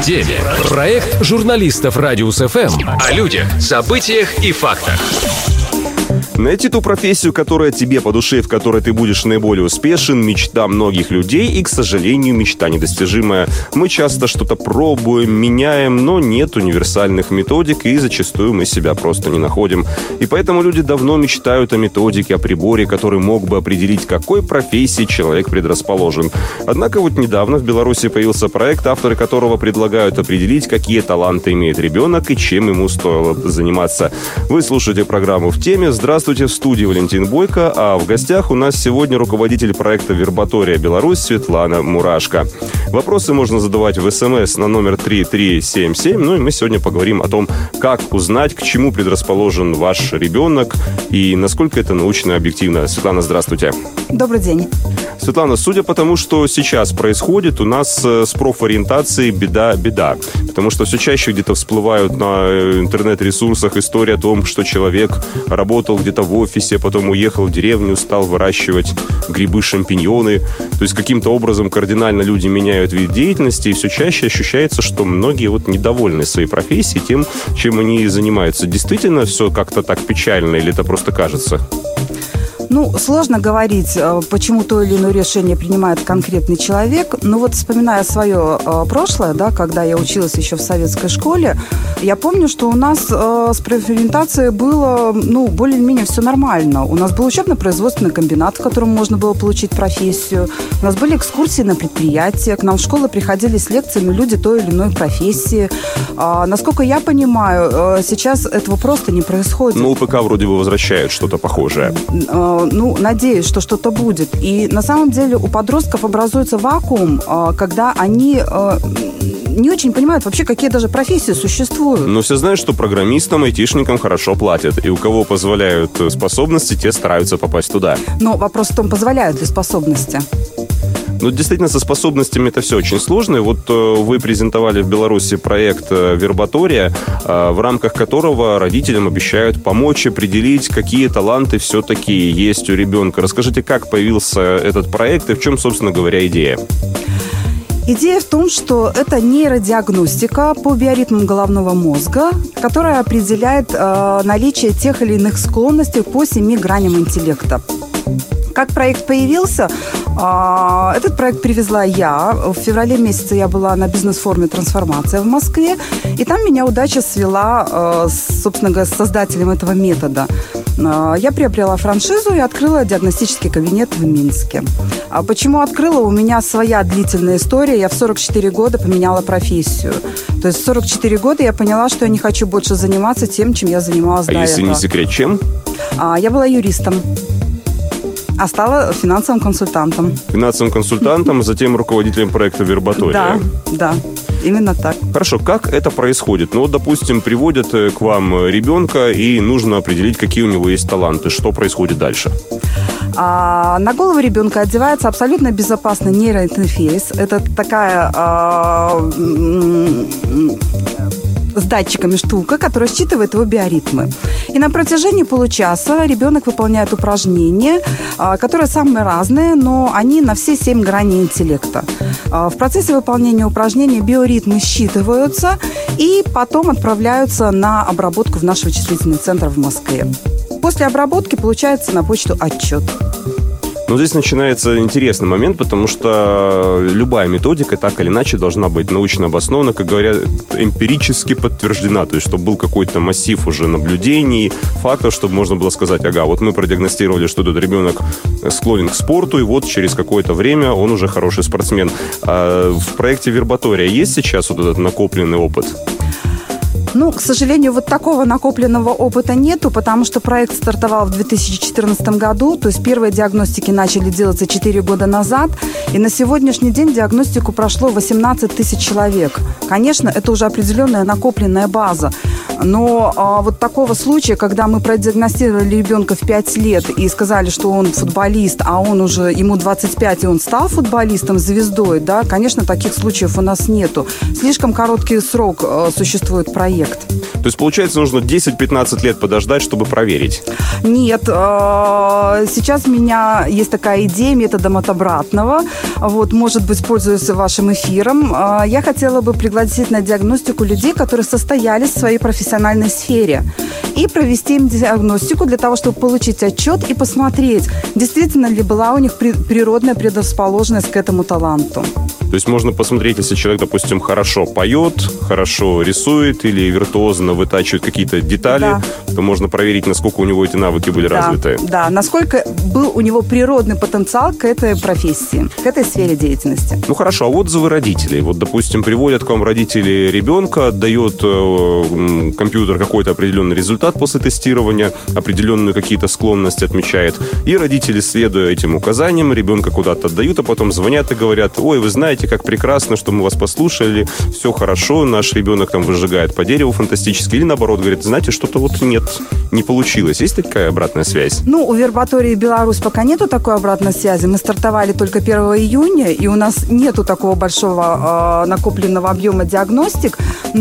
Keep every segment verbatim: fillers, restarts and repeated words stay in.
теме. Проект журналистов Радиус эф эм о людях, событиях и фактах. Найти ту профессию, которая тебе по душе, в которой ты будешь наиболее успешен, мечта многих людей, и, к сожалению, мечта недостижимая. Мы часто что-то пробуем, меняем, но нет универсальных методик, и зачастую мы себя просто не находим. И поэтому люди давно мечтают о методике, о приборе, который мог бы определить, к какой профессии человек предрасположен. Однако вот недавно в Беларуси появился проект, авторы которого предлагают определить, какие таланты имеет ребенок и чем ему стоило заниматься. Вы слушаете программу «В теме». Здравствуйте. Здравствуйте, в студии Валентин Бойко, а в гостях у нас сегодня руководитель проекта «Вербатория Беларусь» Светлана Мурашко. Вопросы можно задавать в СМС на номер три три семь семь. Ну и мы сегодня поговорим о том, как узнать, к чему предрасположен ваш ребенок и насколько это научно и объективно. Светлана, здравствуйте. Добрый день. Светлана, судя по тому, что сейчас происходит, у нас с профориентацией беда-беда. Потому что все чаще где-то всплывают на интернет-ресурсах истории о том, что человек работал где-то в офисе, потом уехал в деревню, стал выращивать грибы, шампиньоны. То есть каким-то образом кардинально люди меняют вид деятельности, и все чаще ощущается, что многие вот недовольны своей профессией, тем, чем они занимаются. Действительно все как-то так печально или это просто кажется? Ну, сложно говорить, почему то или иное решение принимает конкретный человек. Но вот вспоминая свое прошлое, да, когда я училась еще в советской школе, я помню, что у нас с профориентацией было, ну, более-менее все нормально. У нас был учебно-производственный комбинат, в котором можно было получить профессию. У нас были экскурсии на предприятия. К нам в школу приходили с лекциями люди той или иной профессии. А, насколько я понимаю, сейчас этого просто не происходит. Ну, УПК вроде бы возвращают что-то похожее. Ну, надеюсь, что что-то будет. И на самом деле у подростков образуется вакуум, когда они не очень понимают вообще, какие даже профессии существуют. Но все знают, что программистам, айтишникам хорошо платят. И у кого позволяют способности, те стараются попасть туда. Но вопрос в том, позволяют ли способности. Ну, действительно, со способностями это все очень сложно. И вот э, вы презентовали в Беларуси проект э, «Вербатория», э, в рамках которого родителям обещают помочь определить, какие таланты все-таки есть у ребенка. Расскажите, как появился этот проект и в чем, собственно говоря, идея? Идея в том, что это нейродиагностика по биоритмам головного мозга, которая определяет э, наличие тех или иных склонностей по семи граням интеллекта. Как проект появился? Этот проект привезла я. В феврале месяце я была на бизнес-форуме «Трансформация» в Москве. И там меня удача свела, собственно говоря, с создателем этого метода. Я приобрела франшизу и открыла диагностический кабинет в Минске. А почему открыла? У меня своя длительная история. Я в сорок четыре года поменяла профессию. То есть в сорок четыре года я поняла, что я не хочу больше заниматься тем, чем я занималась а до этого. А если не секрет, чем? Я была юристом. А стала финансовым консультантом. Финансовым консультантом, затем руководителем проекта «Вербатория». Да, да, именно так. Хорошо, как это происходит? Ну, вот, допустим, приводят к вам ребенка, и нужно определить, какие у него есть таланты. Что происходит дальше? А, на голову ребенка одевается абсолютно безопасный нейроинтерфейс. Это такая... А, с датчиками штука, которая считывает его биоритмы. И на протяжении получаса ребенок выполняет упражнения, которые самые разные, но они на все семь граней интеллекта. В процессе выполнения упражнений биоритмы считываются и потом отправляются на обработку в наш вычислительный центр в Москве. После обработки получается на почту отчет. Но здесь начинается интересный момент, потому что любая методика так или иначе должна быть научно обоснована, как говорят, эмпирически подтверждена. То есть, чтобы был какой-то массив уже наблюдений, фактов, чтобы можно было сказать, ага, вот мы продиагностировали, что этот ребенок склонен к спорту, и вот через какое-то время он уже хороший спортсмен. А в проекте «Вербатория» есть сейчас вот этот накопленный опыт? Ну, к сожалению, вот такого накопленного опыта нету, потому что проект стартовал в две тысячи четырнадцатом году, то есть первые диагностики начали делаться четыре года назад, и на сегодняшний день диагностику прошло восемнадцать тысяч человек. Конечно, это уже определенная накопленная база, но а, вот такого случая, когда мы продиагностировали ребенка в пять лет и сказали, что он футболист, а он уже, ему двадцать пять, и он стал футболистом, звездой, да, конечно, таких случаев у нас нету. Слишком короткий срок а, существует проект. интеллект. То есть, получается, нужно десять-пятнадцать лет подождать, чтобы проверить? Нет. Сейчас у меня есть такая идея методом от обратного. Вот, может быть, пользуясь вашим эфиром. Я хотела бы пригласить на диагностику людей, которые состоялись в своей профессиональной сфере, и провести им диагностику для того, чтобы получить отчет и посмотреть, действительно ли была у них природная предрасположенность к этому таланту. То есть можно посмотреть, если человек, допустим, хорошо поет, хорошо рисует или виртуозно вытачивает какие-то детали, да, то можно проверить, насколько у него эти навыки были да, развиты. Да, насколько был у него природный потенциал к этой профессии, к этой сфере деятельности. Ну хорошо, а отзывы родителей. Вот, допустим, приводят к вам родители ребенка, отдает э, компьютер какой-то определенный результат после тестирования, определенные какие-то склонности отмечает, и родители, следуя этим указаниям, ребенка куда-то отдают, а потом звонят и говорят: ой, вы знаете, как прекрасно, что мы вас послушали, все хорошо, наш ребенок там выжигает по дереву фантастически. Или наоборот, говорит: знаете, что-то вот нет, не получилось. Есть такая обратная связь? Ну, у Вербатории Беларусь пока нету такой обратной связи. Мы стартовали только первого июня, и у нас нету такого большого э, накопленного объема диагностик,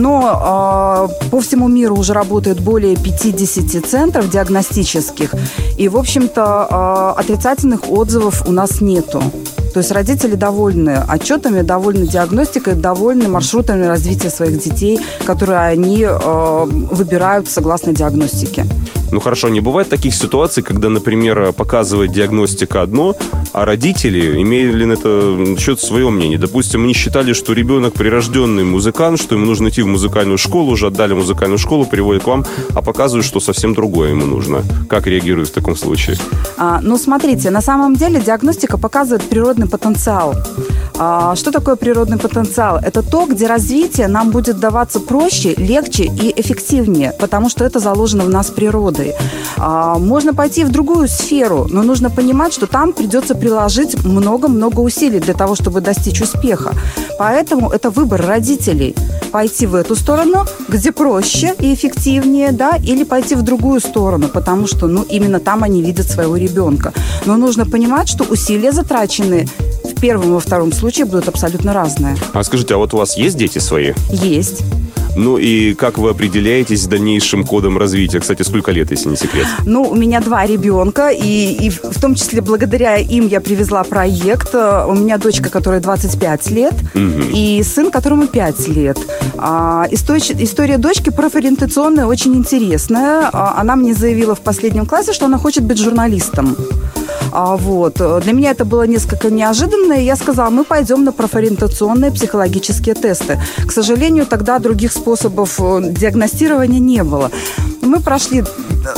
но э, по всему миру уже работает более пятьдесят центров диагностических, и, в общем-то, э, отрицательных отзывов у нас нету. То есть родители довольны отчетами, довольны диагностикой, довольны маршрутами развития своих детей, которые они э, выбирают согласно диагностике. Ну хорошо, не бывает таких ситуаций, когда, например, показывает диагностика одно, а родители имели на это счет свое мнение. Допустим, они считали, что ребенок прирожденный музыкант, что ему нужно идти в музыкальную школу, уже отдали музыкальную школу, приводят к вам, а показывают, что совсем другое ему нужно. Как реагируют в таком случае? А, ну, смотрите, на самом деле диагностика показывает природный потенциал. А, что такое природный потенциал? Это то, где развитие нам будет даваться проще, легче и эффективнее, потому что это заложено в нас природой. А, можно пойти в другую сферу, но нужно понимать, что там придется приложить много-много усилий для того, чтобы достичь успеха. Поэтому это выбор родителей. Пойти в эту сторону, где проще и эффективнее, да, или пойти в другую сторону, потому что, ну, именно там они видят своего ребенка. Но нужно понимать, что усилия, затраченные в первом и во втором случае, будут абсолютно разные. А скажите, а вот у вас есть дети свои? Есть. Ну и как вы определяетесь с дальнейшим ходом развития? Кстати, сколько лет, если не секрет? Ну, у меня два ребенка, и, и в том числе благодаря им я привезла проект. У меня дочка, которой двадцать пять лет, угу, и сын, которому пять лет. А, история, история дочки профориентационная, очень интересная. А, она мне заявила в последнем классе, что она хочет быть журналистом. А, вот. Для меня это было несколько неожиданно, и я сказала: мы пойдем на профориентационные психологические тесты. К сожалению, тогда других способов диагностирования не было. Мы прошли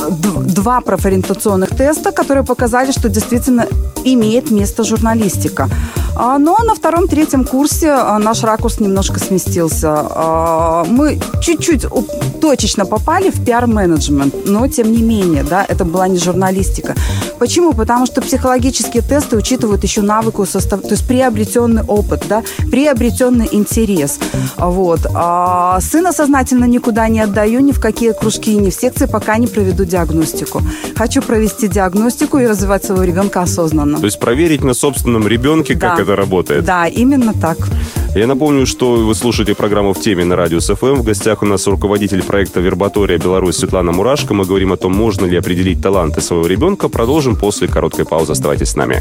два профориентационных теста, которые показали, что действительно имеет место журналистика. Но на втором-третьем курсе наш ракурс немножко сместился. Мы чуть-чуть точечно попали в пиар-менеджмент, но тем не менее, да, это была не журналистика. Почему? Потому что психологические тесты учитывают еще навыку состав, то есть приобретенный опыт, да, приобретенный интерес. Вот. А сына сознательно никуда не отдаю, ни в какие кружки, ни в секции, пока не проведу диагностику. Хочу провести диагностику и развивать своего ребенка осознанно. То есть проверить на собственном ребенке, да, как это работает. Да, именно так. Я напомню, что вы слушаете программу «В теме» на Радио СФМ. В гостях у нас руководитель проекта «Вербатория Беларусь» Светлана Мурашко. Мы говорим о том, можно ли определить таланты своего ребенка. Продолжим после короткой паузы. Оставайтесь с нами.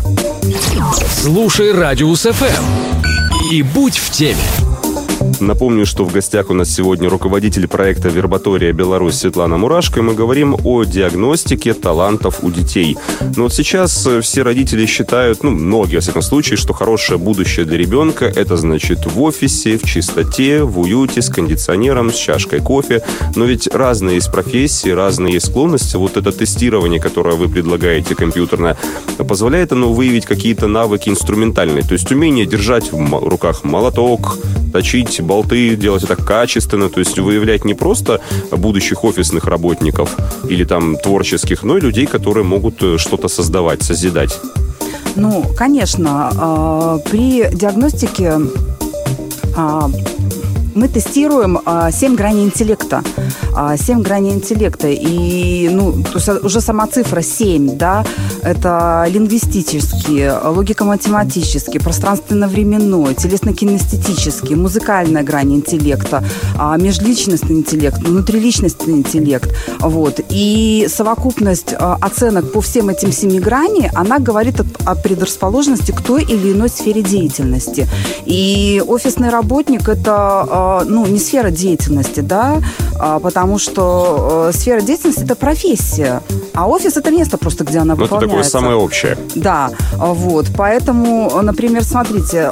Слушай Радио СФМ и будь в теме. Напомню, что в гостях у нас сегодня руководитель проекта «Вербатория Беларусь» Светлана Мурашко, и мы говорим о диагностике талантов у детей. Но вот сейчас все родители считают, ну, многие, во всяком случае, что хорошее будущее для ребенка – это, значит, в офисе, в чистоте, в уюте, с кондиционером, с чашкой кофе. Но ведь разные есть профессии, разные есть склонности. Вот это тестирование, которое вы предлагаете компьютерное, позволяет оно выявить какие-то навыки инструментальные, то есть умение держать в руках молоток, точить болты, делать это качественно, то есть выявлять не просто будущих офисных работников или там творческих, но и людей, которые могут что-то создавать, созидать. Ну, конечно, при диагностике мы тестируем семь граней интеллекта. семь граней интеллекта. И, ну, то есть уже сама цифра семь, да, это лингвистический, логико-математический, пространственно-временной, телесно-кинестетический, музыкальная грань интеллекта, межличностный интеллект, внутриличностный интеллект. Вот. И совокупность оценок по всем этим семи граням, она говорит о предрасположенности к той или иной сфере деятельности. И офисный работник – это, ну, не сфера деятельности, да, потому что сфера деятельности – это профессия, а офис – это место просто, где она выполняется. Ну, это такое самое общее. Да, вот, поэтому, например, смотрите,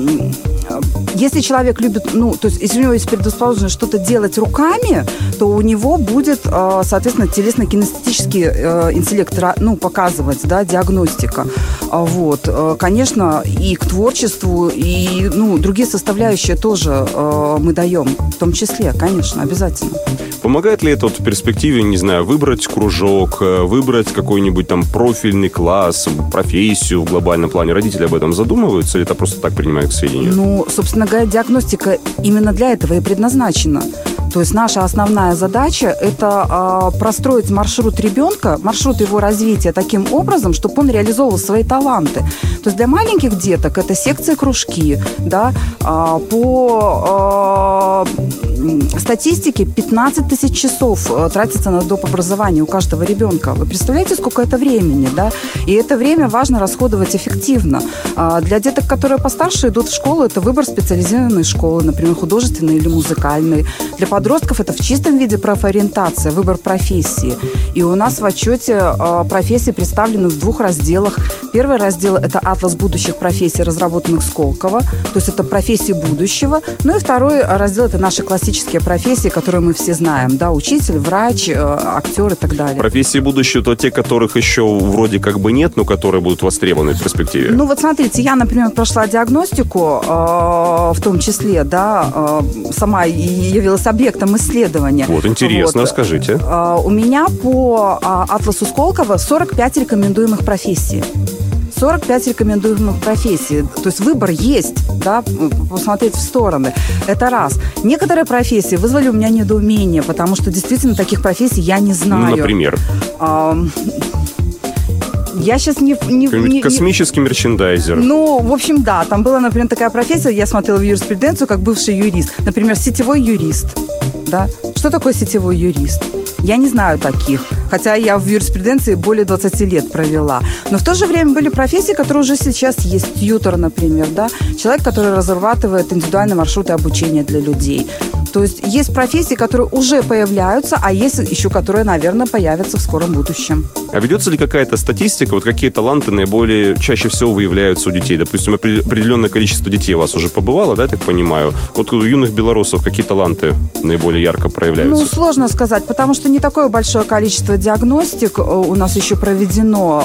если человек любит, ну, то есть, если у него есть предрасположенность что-то делать руками, то у него будет, соответственно, телесно-кинестетический интеллект, ну, показывать, да, диагностика. Вот, конечно, и к творчеству, и, ну, другие составляющие тоже мы даем, в том числе, конечно, обязательно. Помогает ли это вот в перспективе, не знаю, выбрать кружок, выбрать какой-нибудь там профильный класс, профессию в глобальном плане? Родители об этом задумываются или это просто так принимают к сведению? Ну, собственно говоря, диагностика именно для этого и предназначена. То есть наша основная задача – это э, простроить маршрут ребенка, маршрут его развития таким образом, чтобы он реализовывал свои таланты. То есть для маленьких деток это секции, кружки, да, э, по э, статистике пятнадцать тысяч часов тратится на доп. Образование у каждого ребенка. Вы представляете, сколько это времени, да? И это время важно расходовать эффективно. Э, для деток, которые постарше идут в школу, это выбор специализированной школы, например, художественной или музыкальной. Для подростков это в чистом виде профориентация, выбор профессии. И у нас в отчете э, профессии представлены в двух разделах. Первый раздел – это атлас будущих профессий, разработанных Сколково, то есть это профессии будущего. Ну и второй раздел – это наши классические профессии, которые мы все знаем, да, учитель, врач, э, актер и так далее. Профессии будущего – то те, которых еще вроде как бы нет, но которые будут востребованы в перспективе. Ну вот смотрите, я, например, прошла диагностику, э, в том числе, да, э, сама явилась объектом исследования. Вот, интересно, вот. Расскажите. Э, у меня по э, атласу Сколково сорок пять рекомендуемых профессий. сорок пять рекомендуемых профессий. То есть выбор есть, да, посмотреть в стороны. Это раз. Некоторые профессии вызвали у меня недоумение, потому что действительно таких профессий я не знаю. Ну, например? А, я сейчас не... не, не Космический мерчендайзер. Ну, в общем, да. Там была, например, такая профессия, я смотрела в юриспруденцию, как бывший юрист. Например, сетевой юрист. Да? Что такое сетевой юрист? Я не знаю таких, хотя я в юриспруденции более двадцать лет провела. Но в то же время были профессии, которые уже сейчас есть. Тьютор, например, да? Человек, который разрабатывает индивидуальные маршруты обучения для людей. То есть есть профессии, которые уже появляются, а есть еще, которые, наверное, появятся в скором будущем. А ведется ли какая-то статистика, вот какие таланты наиболее чаще всего выявляются у детей? Допустим, определенное количество детей у вас уже побывало, да, я так понимаю? Вот у юных белорусов какие таланты наиболее ярко проявляются? Ну, сложно сказать, потому что не такое большое количество диагностик у нас еще проведено.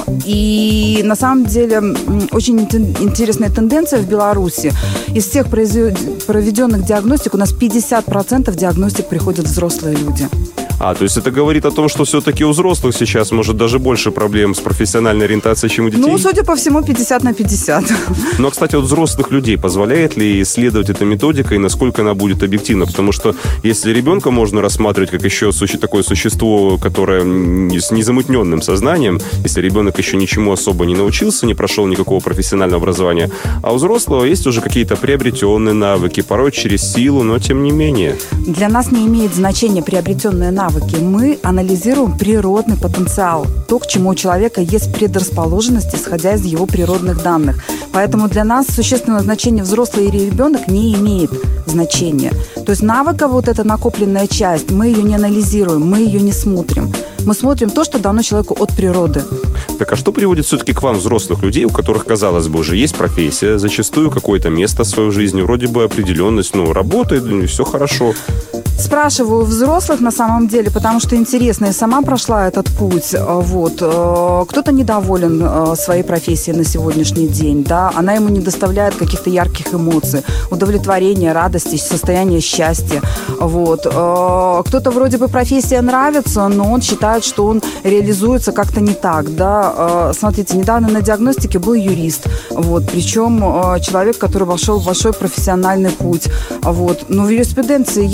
И на самом деле очень интересная тенденция в Беларуси. Из всех проведенных диагностик у нас пятьдесят процентов диагностик приходят взрослые люди. А, то есть это говорит о том, что все-таки у взрослых сейчас может даже больше проблем с профессиональной ориентацией, чем у детей? Ну, судя по всему, пятьдесят на пятьдесят. Но, кстати, вот взрослых людей позволяет ли исследовать эта методика и насколько она будет объективна? Потому что если ребенка можно рассматривать как еще такое существо, которое с незамутненным сознанием, если ребенок еще ничему особо не научился, не прошел никакого профессионального образования, а у взрослого есть уже какие-то приобретенные навыки, порой через силу, но тем не менее. Для нас не имеет значения приобретенные навыки. Мы анализируем природный потенциал, то, к чему у человека есть предрасположенность, исходя из его природных данных. Поэтому для нас существенного значения взрослый или ребенок не имеет значения. То есть навыка, вот эта накопленная часть, мы ее не анализируем, мы ее не смотрим. Мы смотрим то, что дано человеку от природы. Так а что приводит все-таки к вам, взрослых людей, у которых, казалось бы, уже есть профессия, зачастую какое-то место в своей жизни, вроде бы определенность, ну, работает, все хорошо? Спрашиваю взрослых на самом деле, потому что интересно, я сама прошла этот путь. Вот. Кто-то недоволен своей профессией на сегодняшний день, да, она ему не доставляет каких-то ярких эмоций, удовлетворения, радости, состояния счастья. Вот. Кто-то вроде бы профессия нравится, но он считает, что он реализуется как-то не так, да. Смотрите, недавно на диагностике был юрист, вот, причем человек, который вошел в большой профессиональный путь. Вот. Но в юриспруденции есть, например,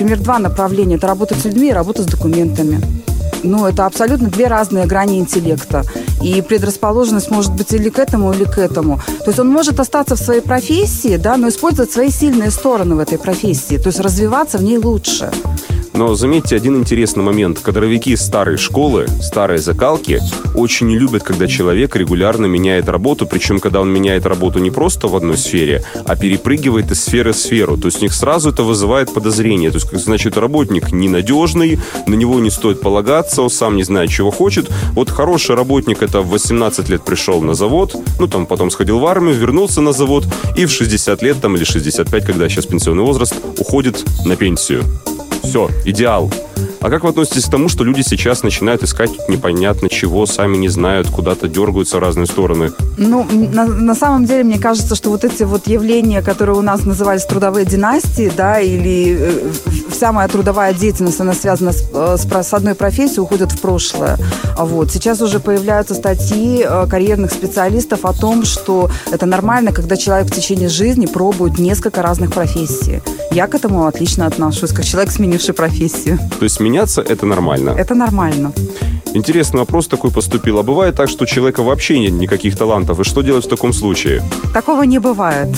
например, два направления. Это работа с людьми и работа с документами. Ну, это абсолютно две разные грани интеллекта. И предрасположенность может быть или к этому, или к этому. То есть он может остаться в своей профессии, да, но использовать свои сильные стороны в этой профессии. То есть развиваться в ней лучше. Но заметьте один интересный момент. Кадровики старой школы, старой закалки очень не любят, когда человек регулярно меняет работу, причем когда он меняет работу не просто в одной сфере, а перепрыгивает из сферы в сферу. То есть у них сразу это вызывает подозрение. То есть, значит, работник ненадежный, на него не стоит полагаться, он сам не знает, чего хочет. Вот хороший работник это в восемнадцать лет пришел на завод, ну там потом сходил в армию, вернулся на завод и в шестьдесят лет там или шестьдесят пять, когда сейчас пенсионный возраст, уходит на пенсию. Все, идеал. А как вы относитесь к тому, что люди сейчас начинают искать непонятно чего, сами не знают, куда-то дергаются в разные стороны? Ну, на, на самом деле, мне кажется, что вот эти вот явления, которые у нас назывались трудовые династии, да, или э, вся моя трудовая деятельность, она связана с, с, с одной профессией, уходит в прошлое. Вот. Сейчас уже появляются статьи э, карьерных специалистов о том, что это нормально, когда человек в течение жизни пробует несколько разных профессий. Я к этому отлично отношусь, как человек, сменивший профессию. То есть меняться – это нормально? Это нормально. Интересный вопрос такой поступил. А бывает так, что у человека вообще нет никаких талантов? И что делать в таком случае? Такого не бывает.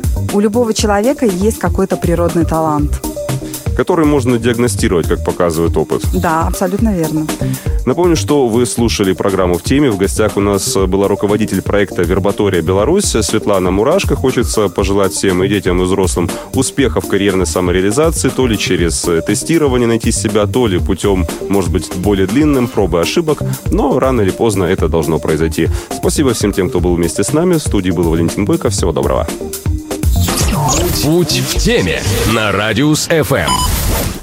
У любого человека есть какой-то природный талант, который можно диагностировать, как показывает опыт. Да, абсолютно верно. Напомню, что вы слушали программу «В теме». В гостях у нас была руководитель проекта «Вербатория Беларусь» Светлана Мурашко. Хочется пожелать всем и детям, и взрослым успехов в карьерной самореализации, то ли через тестирование найти себя, то ли путем, может быть, более длинным, пробы ошибок. Но рано или поздно это должно произойти. Спасибо всем тем, кто был вместе с нами. В студии был Валентин Бойко. Всего доброго. Путь в теме на Радиус эф эм.